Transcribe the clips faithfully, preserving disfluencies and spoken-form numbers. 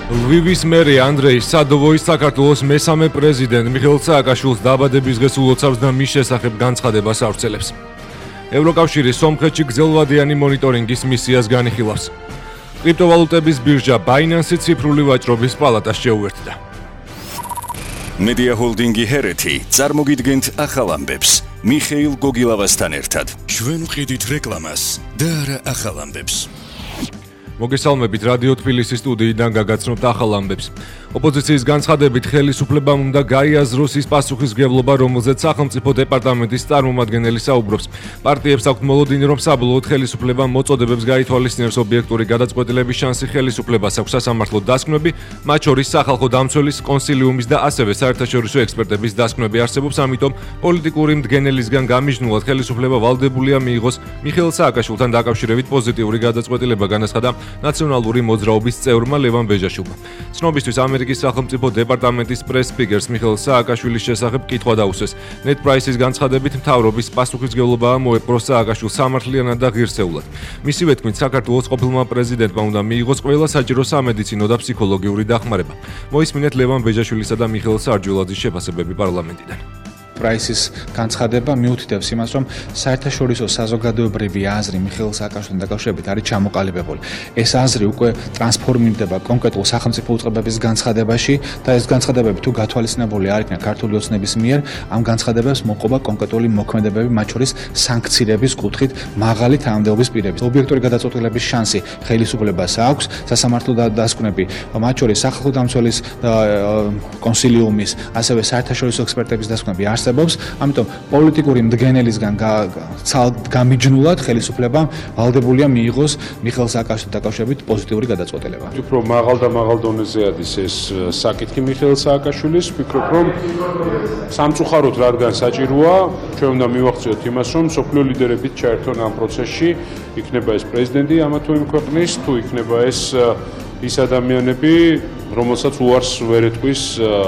ლვივის მერი ანდრეი სადოვოის საქართველოს მესამე პრეზიდენტ მიხეილ სააკაშვილის დაბადების დღეს ულოცავს და მის შესახებ განცხადებას ავრცელებს. ევროკავშირი სომხეთში გრძელვადიანი მონიტორინგის მისიას განიხილავს. კრიპტოვალუტების ბირჟა Binance ციფრული ვაჭრობის პალატას შეუერთდა. მედია ჰოლდინგი ჰერეთი წარმოგიდგენთ ახალ ამბებს მიხეილ გოგილავასთან ერთად. ჩვენ ვყიდით რეკლამას და არა ახალ ამბებს. მოგესალმებით რადიო თბილისის სტუდიიდან გაგაცნობთ ახალ ამბებს. ოპოზიციის განცხადებით ხელისუფლებამ უნდა გაიაზროს ის პასუხისმგებლობა, რომელზეც სახელმწიფო დეპარტამენტის წარმომადგენელი საუბრობს. პარტიებს აქვთ მოლოდინი, რომ საბოლოოდ ხელისუფლებამ მოწოდებებს გაითვალისწინებს ობიექტური გადაწყვეტილების შანსი ხელისუფლებას აქვს სასამართლო დასკვნები, მათ შორის სახალხო დამცველის კონსილიუმის და ასევე საერთაშორისო ექსპერტების დასკვნები არსებობს, ამიტომ პოლიტიკური მდგენელისგან გამიჯნულად ხელისუფლება ვალდებულია მიიღოს მიხეილ სააკაშვილთან დაკავშირებით პოზიტიური გადაწყვეტილება, განაცხადა ნაციონალური მოძრაობის წევრმა ლევან ბეჟაშვილმა. ცნობისთვის ამერიკის სახელმწიფო დეპარტამენტის პრეს-სპიკერს მიხეილ სააკაშვილის შესახებ კითხვა დაუსვეს. ნეტ პრაისის განცხადებით მთავრობის პასუხისმგებლობაა მოეპყროს სააკაშვილს სამართლიანად და ღირსეულად. მისივე თქმით, საქართველოს ყოფილმა პრეზიდენტმა უნდა მიიღოს ყველა საჭირო სამედიცინო და ფსიქოლოგიური დახმარება. მოისმინეთ ლევან ბეჟაშვილისა და მიხეილ სარჯულაძის შეფასებები პარლამენტიდან. პრაისის განცხადება მიუთითებს იმას, რომ საერთაშორისო საზოგადოებრივი აზრი მიხეილ სააკაშვილთან დაკავშირებით არის ჩამოყალიბებული. ეს აზრი უკვე ტრანსფორმირდება კონკრეტულ სახელმწიფო უწყებების განცხადებაში და ეს განცხადებები თუ გათვალისწინებული არ იქნა ქართული ოცნების მიერ, ამ განცხადებებს მოყობა კონკრეტული მოქმედებები, მათ შორის სანქციების კუთხით მაღალი თანამდებობის პირების. ობიექტური გადაწყვეტილების შანსი ხელისუფლებას აქვს, სასამართლო დასკვნები, მათ შორის სახალხო დამცველის კონსილიუმის, ასევე საერთაშორისო ექსპერტების დასკვნები არსებობს. ამიტომ პოლიტიკური მდგენელისგან გამიჯნულად ხელისუფლებამ ვალდებულია მიიღოს მიხეილ სააკაშვილთან დაკავშირებით პოზიტიური გადაწყვეტილება. უფრო მაღალ და მაღალ დონეზე არის ეს საკითხი მიხეილ სააკაშვილის. ვფიქრობ, რომ სამწუხაროდ რადგან საჭიროა, ჩვენ უნდა მივახციოთ იმას, რომ სოფლიო ლიდერებით ჩაერთონ ამ პროცესში, იქნება ეს პრეზიდენტი ამა თუ იმ ქვეყნის, თუ იქნება ეს ის ადამიანები, რომელსაც უარს ვერ ეთქვის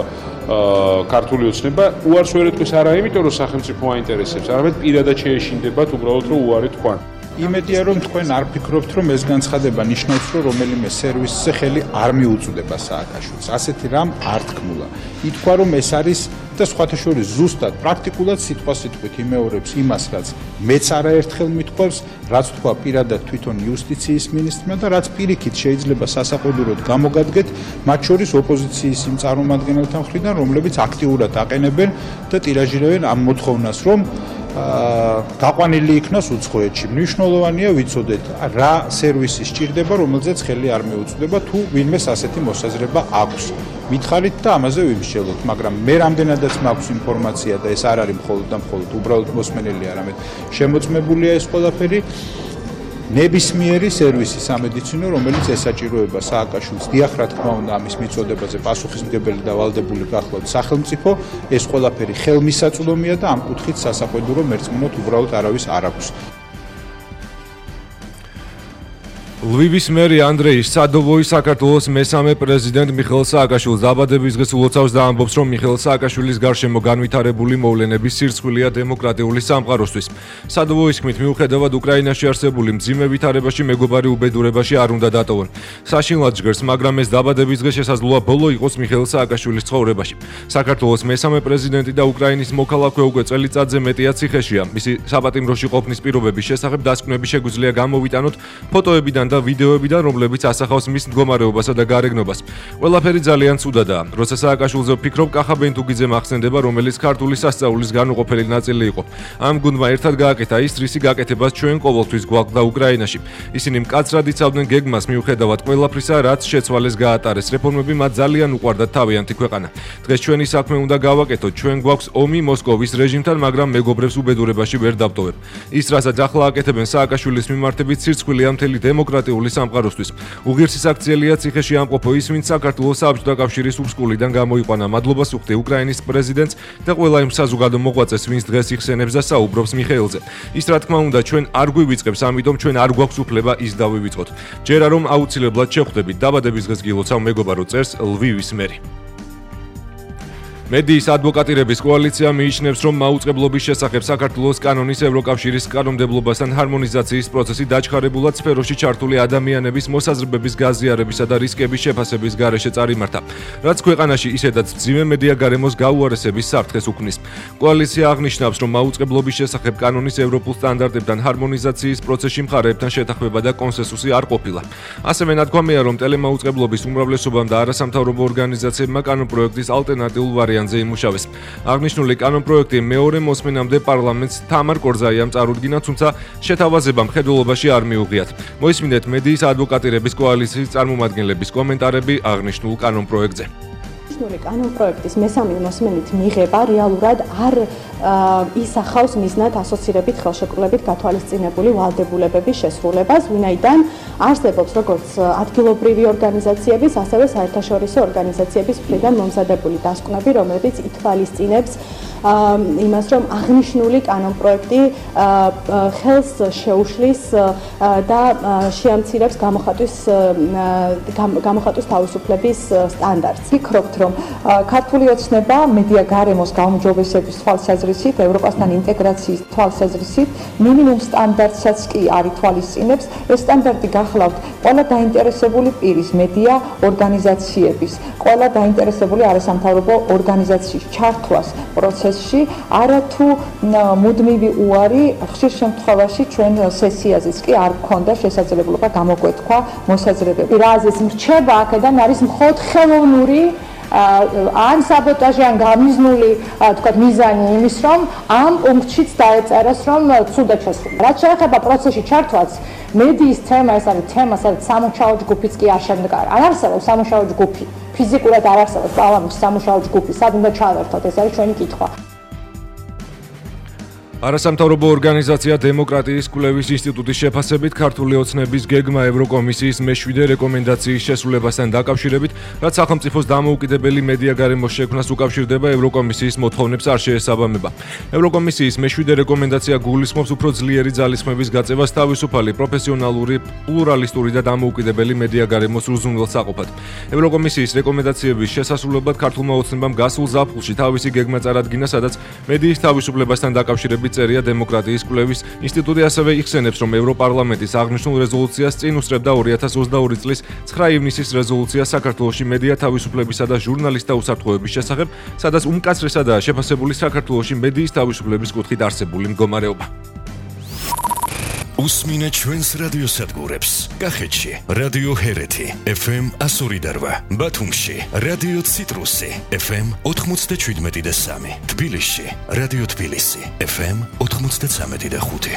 ქართული ოცნება, უარს ვერ ეთქვის არა იმიტომ, რომ სახელმწიფო აინტერესებს, არამედ პირადად შეეშინდებათ უბრალოდ რომ უარი თქვან. იმედია, რომ თქვენ არ ფიქრობთ, რომ ეს განცხადება ნიშნავს, რომ რომელიმე სერვისზე ხელი არ მიუწვდება სააკაშვილს. ასეთი რამ არ თქმულა. ითქვა, რომ ეს არის და სხვათა შორის ზუსტად პრაქტიკულად სიტყვა-სიტყვით იმეორებს იმას, რაც მეც არაერთხელ მithქვავს, რაც თქვა პირადად თვითონ იუსტიციის მინისტრმა და რაც პირიქით შეიძლება სასაყუდუროდ გამოგადგეთ, მათ შორის ოპოზიციის იმ წარმომადგენელთა მხრიდან, რომლებიც აქტიურად აყენებენ და ტირაჟირებენ ამ მოთხოვნას, რომ გაყვანილი იქნას უცხოეთში. მნიშვნელოვანია ვიცოდეთ, რა სერვისი სჭირდება, რომელზეც ხელი არ მიუწვდება, თუ ვინმეს ასეთი მოსაზრება აქვს. მითხარით და ამაზე ვიმსჯელოთ, მაგრამ მე რამდენადაც მაქვს ინფორმაცია და ეს არ არის მხოლოდ და მხოლოდ უბრალოდ მოსმენელი, არამედ შემოწმებულია ეს ყველაფერი. ნებისმიერი სერვისი სამედიცინო, რომელიც ესაჭიროება სააკაშვილს, დიახ, რა თქმა უნდა, ამის მიწოდებაზე პასუხისმგებელი და ვალდებული გახლავთ სახელმწიფო, ეს ყველაფერი ხელმისაწვდომია და ამ კუთხით სასაყვედურო მერწმუნოთ უბრალოდ არავის არ აქვს. ლვივის მერი ანდრეი სადოვოის საქართველოს მესამე პრეზიდენტ მიხეილ სააკაშვილის დაბადების დღეს ულოცავს და ამბობს, რომ მიხეილ სააკაშვილის გარშემო განვითარებული მოვლენების სირცხვილია დემოკრატიული სამყაროსთვის. სადოვოის თქმით, მიუხედავად უკრაინაში არსებული მძიმე ვითარებაში მეგობარი უბედურებაში არ უნდა დატოვონ. საშინლად ჟღერს, მაგრამ ეს დაბადების დღე შესაძლოა ბოლო იყოს მიხეილ სააკაშვილის ცხოვრებაში. საქართველოს მესამე პრეზიდენტი და უკრაინის მოქალაქე უკვე წელიწადზე მეტია ციხეშია. მისი საპატიმროში ყოფნის პირობების შესახებ დასკვნები შეგვიძლია გამოვიტანოთ ფოტოებიდან და ვიდეოებიდან, რომლებიც ასახავს მის მდგომარეობასა და გარეგნობას. ყველაფერი ძალიან ცუდადაა. როცა სააკაშვილზე ვფიქრობ, კახა ბენთუგიძემ ახსენდება, რომელიც ქართული სასწაულის განუყოფელი ნაწილი იყო. ამ გუნდმა ერთად გააკეთა ის, რისი გაკეთებას ჩვენ ყოველთვის გვაქვს უკრაინაში. ისინი მკაცრად იცავდნენ გეგმას, მიუხედავად ყველაფრისა, რაც შეცვალეს გაატარეს. რეფორმები მათ ძალიან უყვარდათ თავიანთი ქვეყანა. დღეს ჩვენი საქმე უნდა გავაკეთოთ. ჩვენ გვაქვს ომი მოსკოვის რეჟიმთან, მაგრამ მეგობრებს უბედურებაში ვერ დავტოვებ. ის, რასაც ახლა აკეთებენ სააკაშვილის მიმართებით, სირცხვილია მთელი დემოკრატიული სამყაროსთვის. უღირსი საქციელია ციხეში ამყოფო ის, ვინც საქართველოს საბჭოთა კავშირის უსკულიდან გამოიყვანა. მადლობას ვუხდი უკრაინის პრეზიდენტს და ყველა იმ საზოგადო მოღვაწეს, ვინც დღეს იხსენებს და საუბრობს მიხეილზე. ის, რა თქმა უნდა, ჩვენ არ გვივიწყებს, ამიტომ ჩვენ არ გვაქვს უფლება ის დავივიწყოთ. ჯერა რომ აუცილებლად შევხვდებით. დაბადების დღეს გილოცავ მეგობარო, წერს ლვივის მერი. მედიის ადვოკატირების კოალიცია მიიჩნევს, რომ მაუწყებლობის შესახებ საქართველოს კანონის ევროკავშირის კანონმდებლობასთან ჰარმონიზაციის პროცესი დაჩქარებულად სფეროში ჩართული ადამიანების მოსაზრებების გაზიარებისა და რისკების შეფასების გარეშე წარიმართა, რაც ქვეყანაში ისედაც მძიმე მედია გარემოს გაუარესების საფრთხეს უქმნის. კოალიცია აღნიშნავს, რომ მაუწყებლობის შესახებ კანონის ევროპულ სტანდარტებთან ჰარმონიზაციის პროცესში მხარეებთან შეთანხმება და კონსენსუსი არ ყოფილა. ასევე ნათქვამია, რომ ტელემაუწყებლობის უმრავლესობამ და არასამთავრობო ორგანიზაციებმა კანონპროექტის ალტერნატიულ ვარიანტს იმუშავეს. აღნიშნული კანონპროექტი მეორე მოსმენამდე პარლამენტს თამარ კორზაიამ წარუდგინა, თუმცა შეთავაზება მხედველობაში არ მიუღიათ. მოისმინეთ მედიის ადვოკატირების კოალიციის წარმომადგენლების კომენტარები აღნიშნულ კანონპროექტზე. კანონპროექტის მესამე მოსმენით მიღება რეალურად არ ისახავს მიზნად ასოცირებით ხელშეკრულებით გათვალისწინებული ვალდებულებების შესრულებას, ვინაიდან არსებობს როგორც ადგილობრივი ორგანიზაციების, ასევე საერთაშორისო ორგანიზაციების მხრიდან მომზადებული დასკვნები, რომლებიც ითვალისწინებს იმას, რომ აღნიშნული კანონპროექტი ხელს შეუშლის და შეამცირებს გამოხატვის გამოხატვის თავისუფლების სტანდარტს. ვფიქრობთ, რომ ქართული ოცნება მედია გარემოს გაუმჯობესების თვალსაზრისით, ევროპასთან ინტეგრაციის თვალსაზრისით მინიმუმ სტანდარტსაც კი არ ითვალისწინებს. ეს სტანდარტი გახლავთ ყველა დაინტერესებული პირის, მედია ორგანიზაციების, ყველა დაინტერესებული არასამთავრობო ორგანიზაციის ჩართვას პროცესში, არათუ მუდმივი უარი, ხშირ შემთხვევაში ჩვენ სესიაზეც კი არ გქონდა შესაძლებლობა გამოგვეთქვა მოსაზრებები. რაზეც მრჩება აქედან არის მხოლოდ ხელოვნური ან საბოტაჟი ან გამიზნული თქვა მიზანი იმის, რომ ამ პუნქტშიც დაეწერეს, რომ ცუდა შესრულება. რაც შეეხება პროცესში ჩართვას, მედიის თემა ეს არის თემა, სადაც სამუშაო ჯგუფიც კი არ შემდგარ. არ არსებობს სამუშაო ჯგუფი. ფიზიკურად არ არსებობს პარლამენტში სამუშაო ჯგუფი, სად უნდა ჩავერთოთ, ეს არის ჩვენი კითხვა. არასამთავრობო ორგანიზაცია დემოკრატიის კვლევის ინსტიტუტის შეფასებით ქართული ოცნების გეგმა ევროკომისიის მეშვიდე რეკომენდაციის შესრულებასთან დაკავშირებით, რაც სახელმწიფოს დამოუკიდებელი მედია გარემოს შექმნას უკავშირდება ევროკომისიის მოთხოვნებს არ შეესაბამება. ევროკომისიის მეშვიდე რეკომენდაცია გულისხმობს უფრო ძლიერი ძალისხმების გაწევას თავისუფალი, პროფესიონალური, პლურალისტური და დამოუკიდებელი მედია გარემოს უზრუნველსაყოფად. ევროკომისიის რეკომენდაციების შესასრულებლად ქართულმა ოცნებამ გასულ ზაფხულში თავისი გეგმა წარადგინა, სადაც მედიის თავისუფლებასთან დაკავშირებით წერია დემოკრატიის კვლევის ინსტიტუტი ასევე იხსენებს, რომ ევროპარლამენტის აღნიშნულ რეზოლუციას წინ უსწრებდა ორი ათას ოცდაორი წლის ცხრა ივნისის რეზოლუცია საქართველოში მედია თავისუფლებისა და ჟურნალისტთა უსაფრთხოების შესახებ, სადაც უმკაცრესადაა შეფასებული საქართველოში მედიის თავისუფლების კუთხით არსებული მდგომარეობა. უსმინეთ ჩვენს რადიოსადგურებს. კახეთში რადიო ჰერეთი ეფ ემ εκατო ორი და რვა, ბათუმში რადიო ციტრუსი ეფ ემ ოთხმოცდაშვიდმეტი და სამი, თბილისში რადიო თბილისი ეფ ემ ოთხმოცდაცამეტი და ხუთი.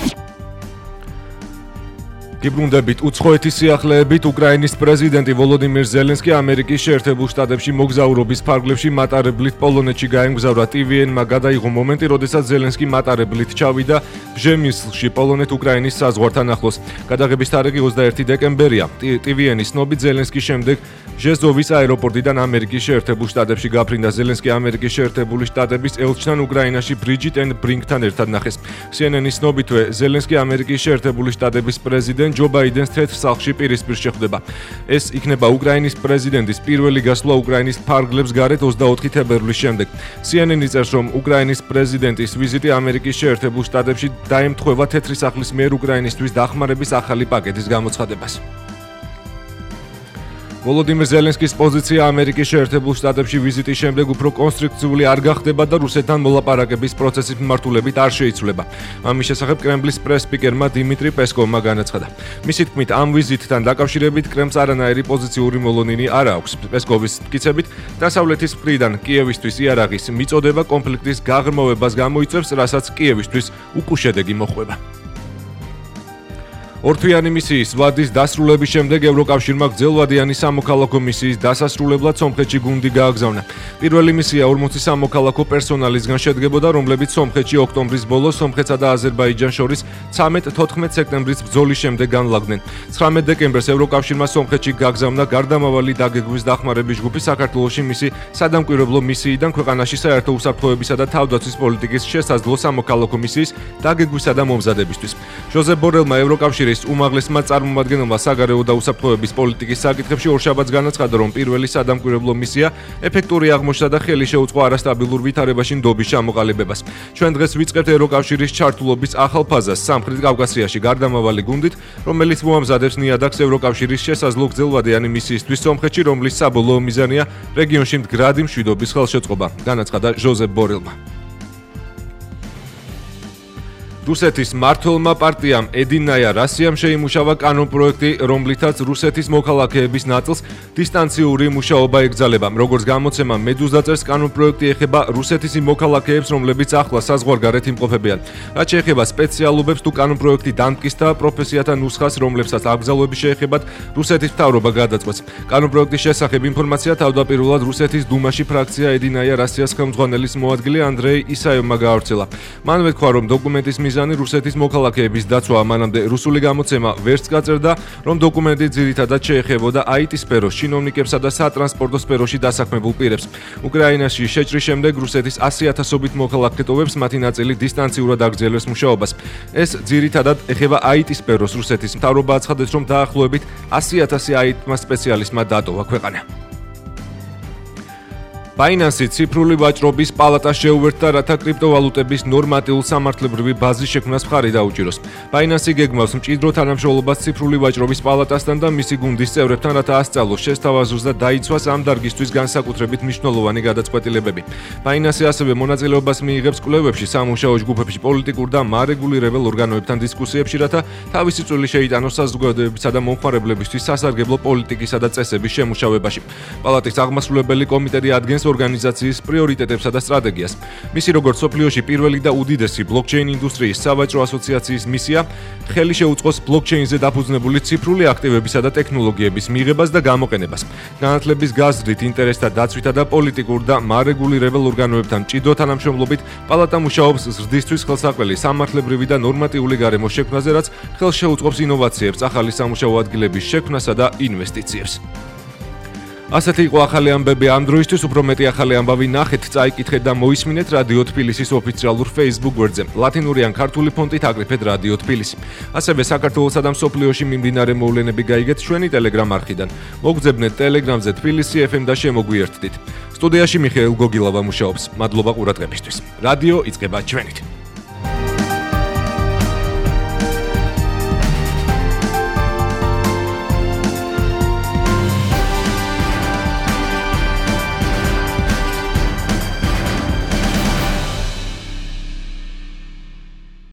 გიბრუნდებით უცხოეთის სიახლეებით უკრაინის პრეზიდენტი ვოლოდიმირ ზელენსკი ამერიკის შეერთებულ შტატებში მოგზაურობის ფარგლებში მატარებლით პოლონეთში გაემგზავრა. ტი ვი ენ-მა გადაიღო მომენტი, როდესაც ზელენსკი მატარებლით ჩავიდა ბჟემისლში, პოლონეთ-უკრაინის საზღვართან ახლოს. გადაღების თარიღი ოცდაერთი დეკემბერია. ტი ვი ენ-ის ცნობით ზელენსკი შემდეგ ჟეზოვის აეროპორტიდან ამერიკის შეერთებულ შტატებში გაფრინდა. ზელენსკი ამერიკის შეერთებული შტატების ელჩთან უკრაინაში ბრიჯიტ ენ ბრინგთან ერთად ნახეს. სი ენ ენ-ის ცნობითვე ზელენსკი ამერიკის შეერთებული შტატების პრეზიდენტ ჯო ბაიდენს თეთრ სახლში პირისპირ შეხვდება. ეს იქნება უკრაინის პრეზიდენტის პირველი გასვლა უკრაინის ფარგლებს გარეთ ოცდაოთხი თებერვლის შემდეგ. სი ენ ენი წერს, რომ უკრაინის პრეზიდენტის ვიზიტი ამერიკის შეერთებულ შტატებში დაემთხვევა თეთრი სახლის მიერ უკრაინისთვის დახმარების ახალი პაკეტის გამოცხადებას. ვოლოდიმირ ზელენსკის პოზიცია ამერიკის შეერთებულ შტატებში ვიზიტის შემდეგ უფრო კონსტრუქციული არ გახდება და რუსეთთან მოლაპარაკების პროცესის მიმართულებით არ შეიცვლება. ამის შესახებ კრემლის პრეს-სპიკერმა დიმიტრი პესკოვმა განაცხადა. მისი თქმით, ამ ვიზიტთან დაკავშირებით კრემლს არანაირი პოზიციური მოლოდინი არ აქვს. პესკოვის მტკიცებით, დასავლეთის მხრიდან კიევისთვის იარაღის მიწოდება კონფლიქტის გაღრმავებას გამოიწვევს, რასაც კიევისთვის უკუშედეგი მოხვება. ორთვიანი მისიის ვადის დასრულების შემდეგ ევროკავშირმა გრძელვადიანი სამოქალაქო მისიის დასასრულებლად სომხეთში გუნდი გააგზავნა. პირველი მისია ორმოცი სამოქალაქო პერსონალისგან შედგებოდა, რომლებიც სომხეთში ოქტომბრის ბოლოს სომხეთსა და აზერბაიჯანს შორის ცამეტ-თოთხმეტ სექტემბრის ბრძოლის შემდეგ განლაგდნენ. ცხრამეტ დეკემბერს ევროკავშირმა სომხეთში გააგზავნა გარდამავალი დაგეგმვის დახმარების ჯგუფი საქართველოში მისი სადამკვირვებლო მისიიდან ქვეყანაში საერთო უსაფრთხოებისა და თავდაცვის პოლიტიკის შესაძლო სამოქალაქო მისიის დაგეგმვისა და მომზადებისთვის. ჟოზეფ ბორელმა ევროკავშირი კავშირის უმაღლესმა წარმომადგენელმა საგარეო და უსაფრთხოების პოლიტიკის საკითხებში ორშაბათს განაცხადა, რომ პირველი სადამკვირვებლო მისია ეფექტური აღმოჩნდა და ხელი შეუწყო არასტაბილურ ვითარებაში ნდობის ჩამოყალიბებას. ჩვენ დღეს ვიწყებთ ევროკავშირის ჩართულობის ახალ ფაზას სამხრეთ კავკასიაში გარდამავალი გუნდით, რომელიც მოამზადებს ნიადაგს ევროკავშირის შესაძლო გრძელვადიანი მისიისთვის სომხეთში, რომლის საბოლოო მიზანია რეგიონში მდგრადი მშვიდობის ხელშეწყობა, განაცხადა ჟოზეფ ბორელმა. რუსეთის მმართველმა პარტიამ ედინაია რასიამ შეიმუშავა კანონპროექტი, რომლითაც რუსეთის მოქალაქეების ნაწილს დისტანციური მუშაობა ეკრძალება. როგორც გამოცემა მედუზა წერს, კანონპროექტი ეხება რუსეთის იმ მოქალაქეებს, რომლებიც ახლა საზღვარგარეთ იმყოფებიან. რაც შეეხება სპეციალობებს, თუ კანონპროექტი დამტკისთა პროფესიათა ნუსხას, რომლებსაც აკრძალვები შეეხებათ, რუსეთის მთავრობა გადაწყვეტს. კანონპროექტის შესახებ ინფორმაცია თავდაპირველად რუსეთის დუმაში ფრაქცია ედინაია რასიას ხელმძღვანელის მოადგილე ანდრეი ისაევმა გაავრცელა. მან მეთქვა, რომ დოკუმენტის მიზანი რუსეთის მოქალაქეების დაცვა. მანამდე რუსული გამოცემა ვერც გაწერდა, რომ დოკუმენტი ძირითადად შეეხებოდა აი ტი სფეროს ჩინოვნიკებსა და სატრანსპორტო სფეროში დასაქმებულ პირებს. უკრაინაში შეჭრის შემდეგ რუსეთის ასი ათასობით მოქალაქე ტოვებს მათი ნაწილი დისტანციურად აგრძელებს მუშაობას. ეს ძირითადად ეხება აი ტი სფეროს. რუსეთის მთავრობა აცხადებს, რომ დაახლოებით ასი ათასი აი ტი სპეციალისტმა დატოვა ქვეყანა. Binance ციფრული ვაჭრობის პალატას შეუერთდა, რათა კრიპტოვალუტების ნორმატიულ სამართლებრივი ბაზის შექმნას მხარი დაუჭიროს. Binance გეგმავს მჭიდრო თანამშრომლობას ციფრული ვაჭრობის პალატასთან და მისი გუნდის წევრებთან, რათა ასწავლოს, შესთავაზოს და დაიცვას ამ დარგისთვის განსაკუთრებით მნიშვნელოვანი გადაწყვეტილებები. Binance ასევე მონაწილეობას მიიღებს კვლევებში, სამუშაო ჯგუფებში, პოლიტიკურ და მარეგულირებელ ორგანოებთან დისკუსიებში, რათა თავისი წვლილი შეიტანოს საზოგადოებისა და მომხმარებლებისთვის სასარგებლო პოლიტიკისა და წესების შემუშავებაში. პალატის აღმასრულებელი კომიტეტი ადგენს ორგანიზაციის პრიორიტეტებსა და სტრატეგიას. მისი როგორც სოფლიოში პირველი და უდიდესი ბლოკჩეინ ინდუსტრიის სავაჭრო ასოციაციის მისია ხელი შეუწყოს ბლოკჩეინზე დაფუძნებული ციფრული აქტივებისა და ტექნოლოგიების მიღებას და გამოყენებას. განათლების გაზრდით, ინტერესთა დაცვითა და პოლიტიკურ და მარეგულირებელ ორგანოებთან მჭიდრო თანამშრომლობით პალატა მუშაობს ზრდისთვის ხელსაყრელი სამართლებრივი და ნორმატიული გარემოს შექმნაზე, რაც ხელს შეუწყობს ინოვაციებს, ახალი სამუშაო ადგილების შექმნასა და ინვესტიციებს. ასეთი იყო ახალი ამბები ამ დროისთვის. უფრო მეტი ახალი ამბავი ნახეთ, წაიკითხეთ და მოისმინეთ რადიო თბილისის ოფიციალურ Facebook გვერდზე. ლათინური ან ქართული ფონტით აკრიფეთ რადიო თბილისი. ასევე საქართველოსა და მსოფლიოში მიმდინარე მოვლენები გაიგეთ ჩვენი Telegram არხიდან. მოგძებნეთ Telegramზე თბილისი ეფ ემ და შემოგვიერთდით. სტუდიაში მიხეილ გოგილავა მუშაობს. მადლობა ყურადღებისთვის. რადიო იწყება ჩვენით.